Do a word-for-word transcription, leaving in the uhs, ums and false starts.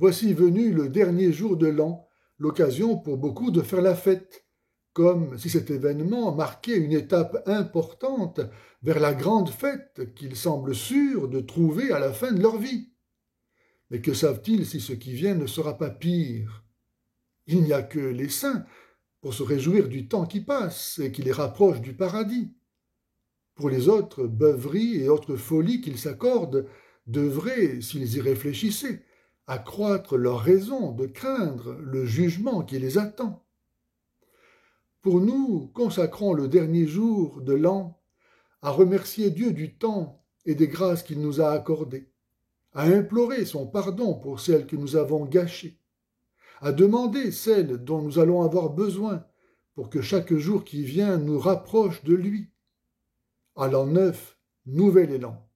Voici venu le dernier jour de l'an, l'occasion pour beaucoup de faire la fête, comme si cet événement marquait une étape importante vers la grande fête qu'ils semblent sûrs de trouver à la fin de leur vie. Mais que savent-ils si ce qui vient ne sera pas pire? Il n'y a que les saints pour se réjouir du temps qui passe et qui les rapproche du paradis. Pour les autres, beuveries et autres folies qu'ils s'accordent devraient, s'ils y réfléchissaient, accroître leur raison de craindre le jugement qui les attend. Pour nous, consacrons le dernier jour de l'an à remercier Dieu du temps et des grâces qu'il nous a accordées, à implorer son pardon pour celles que nous avons gâchées, à demander celles dont nous allons avoir besoin pour que chaque jour qui vient nous rapproche de lui. À l'an neuf, nouvel élan.